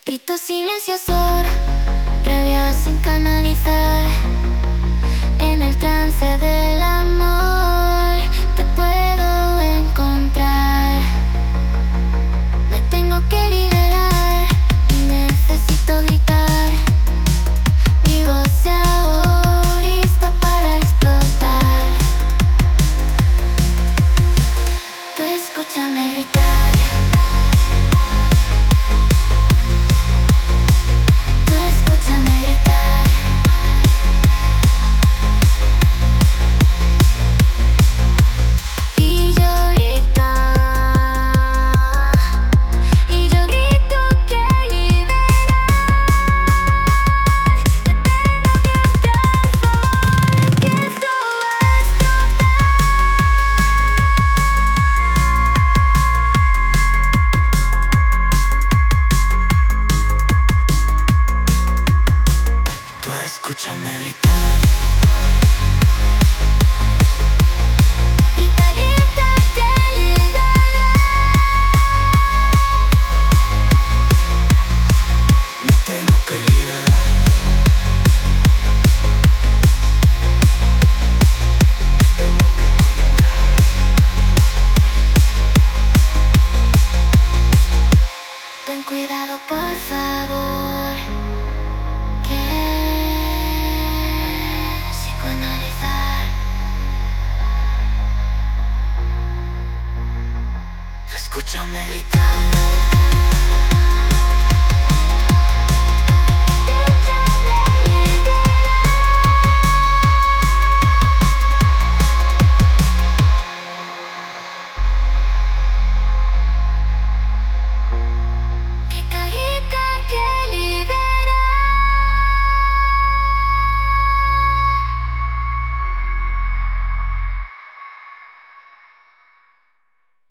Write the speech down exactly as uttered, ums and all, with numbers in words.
Grito silencioso, rabia sin canalizar. En el trance del amor te puedo encontrar. Me tengo que liberar, necesito gritar. Mi voz se ahoga, lista para explotar. Tú escúchame gritar. Escúchame gritar. Grita, grita, te liberaré. Me tengo que liberar. Ten cuidado, por favor. Escúchame gritar.